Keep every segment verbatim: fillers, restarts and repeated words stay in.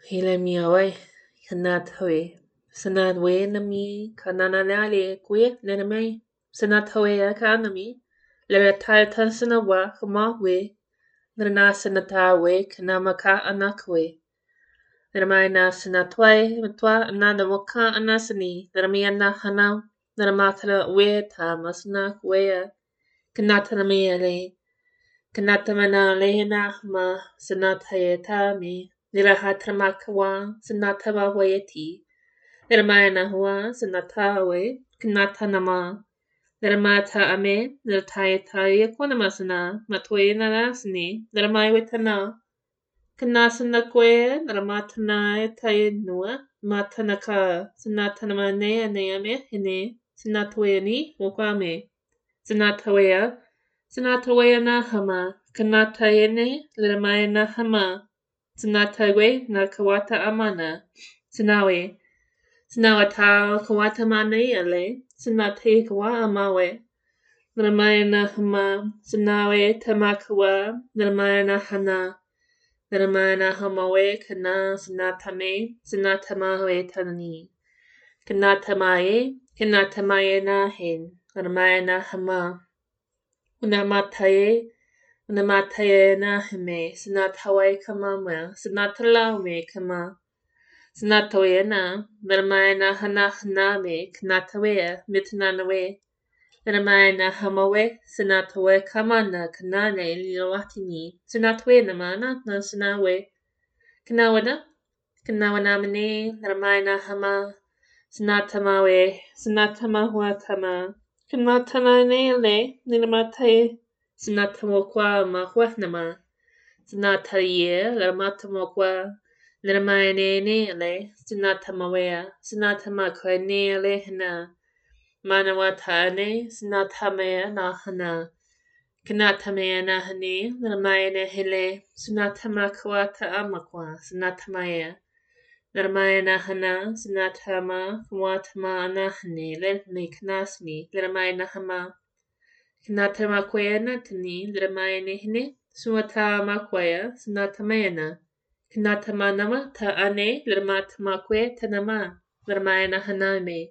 Hilemiawai, Kanatwe, Sanadwe Nami, Kananale, Queer, Nename, Sanatawea Kanami, Leratai Tansanawa, Kamawe, Nanasanatawe, Kanamaka Anakwe, Neramaina Sanatwai, Matwa, Nadamoka Anasani, Neramiana Hana, Neramatana We Tamasna Wea, Kanatanamiale, Kanatamana Lehena Ma, Sanatayetami. Nirahatramakawa, Sanatava Wayati, Niramayana Hua, Sanatawe, Knatanama, Niramata Ame, Niratayataya Quanamasana, Matwayana Nasni, Niramayatana, Kanasanakwe, Niramatana Tayanua, Matanaka, Sanatanamane, Neame, Hene, Sanatwayani, Wakame, Sanatawaya, Sanatawayana Hama, Kanatayene, Niramayana Hama. Sanatawe na kawata amana. Sanawe. Sanawata kawata mane ale. Sanate kawa amawe. Naramayana hama. Sanawe tamakawa. Naramayana hana. Naramayana hamawe kana. Sanatame. Sanatamawe tanani. Kanatamaye. Kanatamaye na hen. Naramayana hama. Unamataye. Namataye na hime, Sanatawai kamama, Sanatalawe kama, Sanatoyana, Naramayana hana haname, Kanatawea, Mitananawe, Naramayana hamawe, Sanatawe kamana, Kanane, Lilatini, Sanatwe namana, Nasanawe, Kanawana, Kanawanamane, Naramayana hama, Sanatamawe, Sanatamahuatama, Kanatanane, Ninamataye, Sinatamokwa mahwahnama. Sinataye, Lamatamokwa, Lamayanene, Sinatamawea, Sinatamakwane, Lehna, Manawatane, Sinatamea nahana, Kanatamea nahane, Lamayana hele, Sinatamakwata amakwa, Sinatamaya, Lamayana hana, Sinatama, Kwatama nahane, Lehne knasni, Lamayana hama. Kanatamakwea natani, Liramayane hine, Suatamakwea, Sanatamayana. Kanatamanama ta ane, Liramatamakwea tanama, Liramayana haname.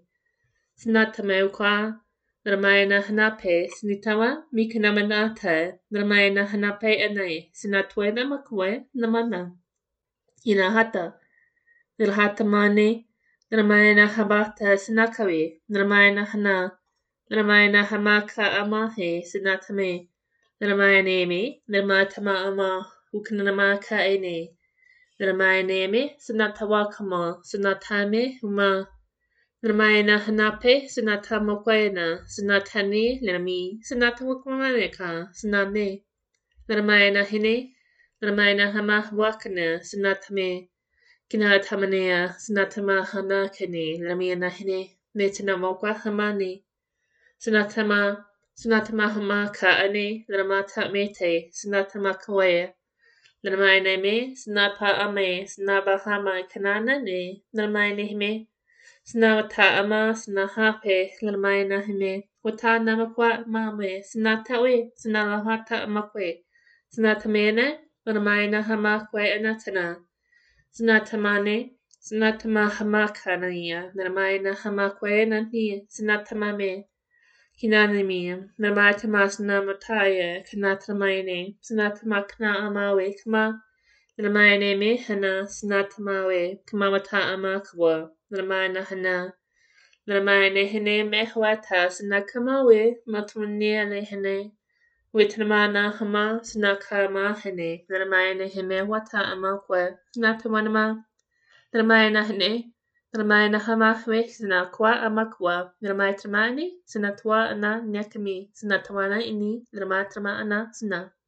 Sanatamekwa, Liramayana hanape, Sinitawa, Mikanamanata, Liramayana hanape ane, Sinatwena makwe, Namana. Inahata, Lirahatamane, Liramayana habata, Sinakawe, Liramayana hana. Ramayana hamaka amahe sinatame. Ramayaneme, Ramatama ama, Ukanamaka ene. Ramayaneme, Sinatawakama, Sinatame, Huma. Ramayana hanape, Sinatamakwena, Sinatane, Lami, Sinatawakmaneka, Siname. Ramayana hine, Ramayana hama wakana, Sinatame. Kinatamanea, Sinatama hanakane, Lamiana hine, Metanamokwa hamane. Sanatama, Sanatama hama ka ane, Lamata mete, Sanatama kawaya. Lamayne me, Sanapa ame, Sanaba hama kanana ne, Lamayne hime. Sanawata ama, Sanahape, Lamayna hime. Wata namakwa mame, Sanatawe, Sanalahata amakwe. Sanatamene, Lamayna hama kwe anatana. Sanatamane, Sanatama hama kanania, Lamayna hama kwe nani, Sanatamame. Kinanimi, Namatamas Namataya, Kanatamayne, Sanatamakna Amawe, Kama, Namayne me Hana, Sanatamawe, Kamamata Amakwa, Namayna Hana, Namayne Hene Mehwata, Sanakamawe, Matune Hene, Witnamana Hama, Sanakama Hene, Namayne Heme Wata Amakwa, Sanatamanama, Namayna Hene. Ramayana hamahwe sinakwa amakwa ramaytramani sinatwa ana nyakami sinatwana ini ramatrama ana sina.